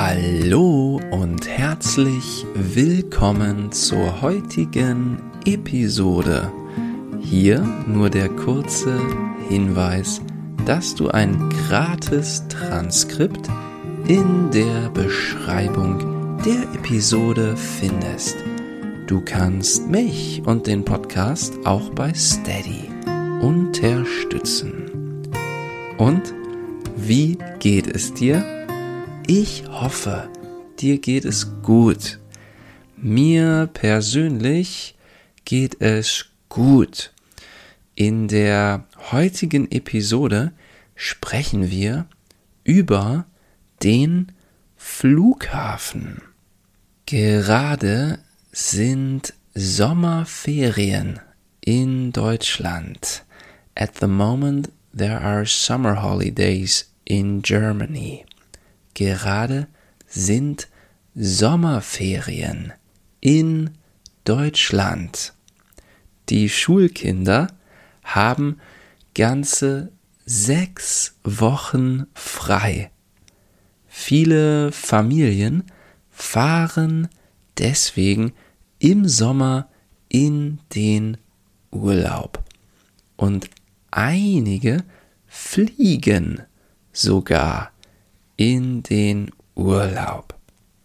Hallo und herzlich willkommen zur heutigen Episode. Hier nur der kurze Hinweis, dass du ein gratis Transkript in der Beschreibung der Episode findest. Du kannst mich und den Podcast auch bei Steady unterstützen. Und wie geht es dir? Ich hoffe, dir geht es gut. Mir persönlich geht es gut. In der heutigen Episode sprechen wir über den Flughafen. Gerade sind Sommerferien in Deutschland. At the moment there are summer holidays in Germany. Gerade sind Sommerferien in Deutschland. Die Schulkinder haben ganze 6 Wochen frei. Viele Familien fahren deswegen im Sommer in den Urlaub. Und einige fliegen sogar in den Urlaub.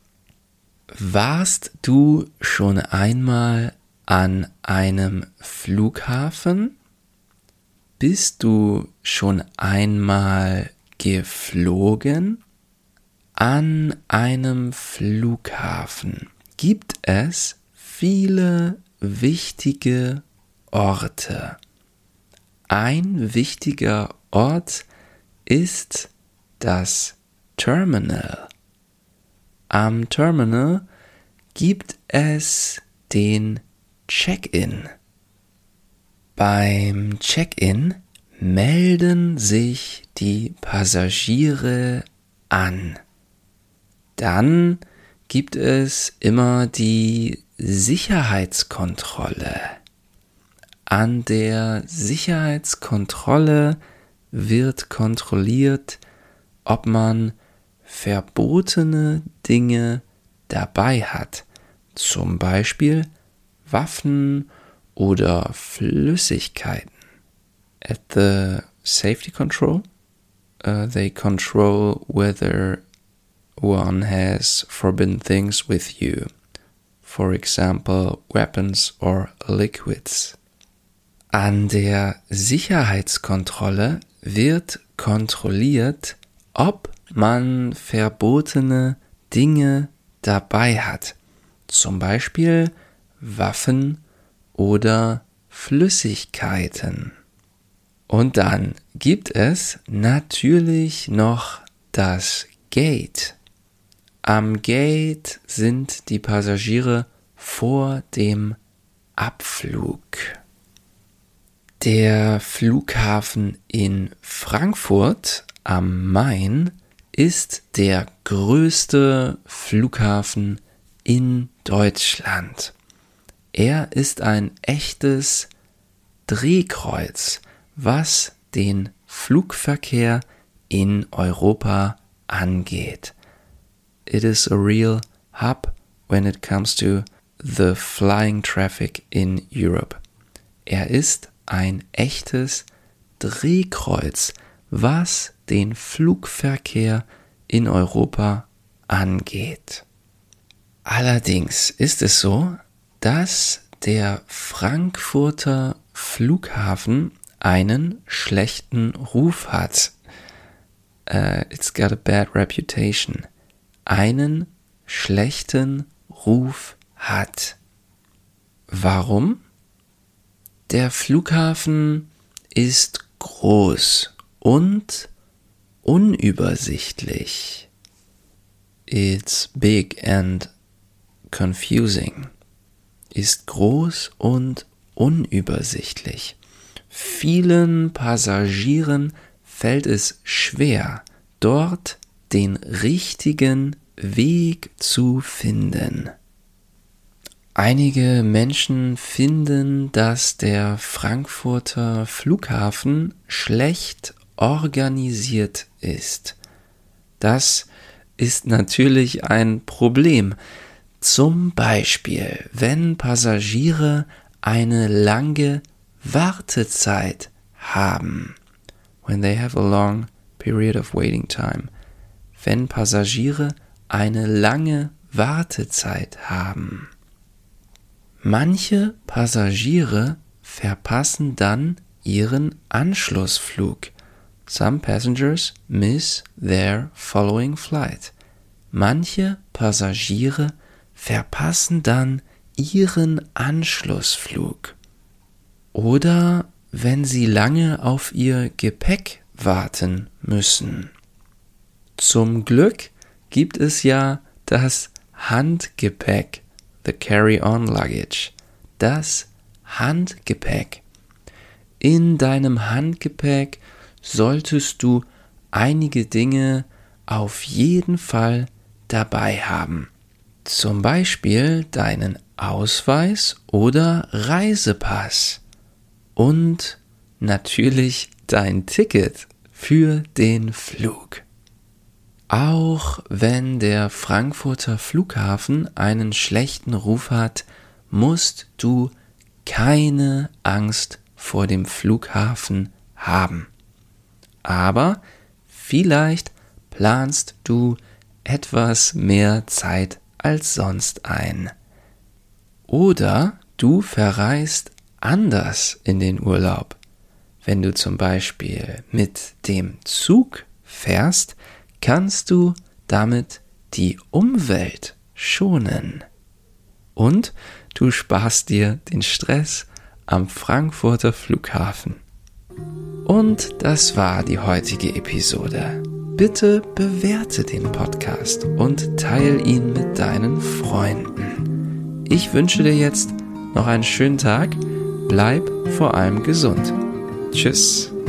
Warst du schon einmal an einem Flughafen? Bist du schon einmal geflogen? An einem Flughafen gibt es viele wichtige Orte. Ein wichtiger Ort ist das Terminal. Am Terminal gibt es den Check-in. Beim Check-in melden sich die Passagiere an. Dann gibt es immer die Sicherheitskontrolle. An der Sicherheitskontrolle wird kontrolliert, ob man verbotene Dinge dabei hat, zum Beispiel Waffen oder Flüssigkeiten. At the safety control, they control whether one has forbidden things with you, for example, weapons or liquids. An der Sicherheitskontrolle wird kontrolliert, ob man verbotene Dinge dabei hat, zum Beispiel Waffen oder Flüssigkeiten. Und dann gibt es natürlich noch das Gate. Am Gate sind die Passagiere vor dem Abflug. Der Flughafen in Frankfurt am Main ist der größte Flughafen in Deutschland. Er ist ein echtes Drehkreuz, was den Flugverkehr in Europa angeht. It is a real hub when it comes to the flying traffic in Europe. Er ist ein echtes Drehkreuz, was den Flugverkehr in Europa angeht. Allerdings ist es so, dass der Frankfurter Flughafen einen schlechten Ruf hat. It's got a bad reputation. Einen schlechten Ruf hat. Warum? Der Flughafen ist groß und unübersichtlich. It's big and confusing. Ist groß und unübersichtlich. Vielen Passagieren fällt es schwer, dort den richtigen Weg zu finden. Einige Menschen finden, dass der Frankfurter Flughafen schlecht organisiert ist. Das ist natürlich ein Problem. Zum Beispiel, wenn Passagiere eine lange Wartezeit haben. When they have a long period of waiting time. Wenn Passagiere eine lange Wartezeit haben. Manche Passagiere verpassen dann ihren Anschlussflug. Some passengers miss their following flight. Manche Passagiere verpassen dann ihren Anschlussflug. Oder wenn sie lange auf ihr Gepäck warten müssen. Zum Glück gibt es ja das Handgepäck, the carry-on luggage, das Handgepäck. In deinem Handgepäck solltest du einige Dinge auf jeden Fall dabei haben. Zum Beispiel deinen Ausweis oder Reisepass und natürlich dein Ticket für den Flug. Auch wenn der Frankfurter Flughafen einen schlechten Ruf hat, musst du keine Angst vor dem Flughafen haben. Aber vielleicht planst du etwas mehr Zeit als sonst ein. Oder du verreist anders in den Urlaub. Wenn du zum Beispiel mit dem Zug fährst, kannst du damit die Umwelt schonen. Und du sparst dir den Stress am Frankfurter Flughafen. Und das war die heutige Episode. Bitte bewerte den Podcast und teile ihn mit deinen Freunden. Ich wünsche dir jetzt noch einen schönen Tag. Bleib vor allem gesund. Tschüss.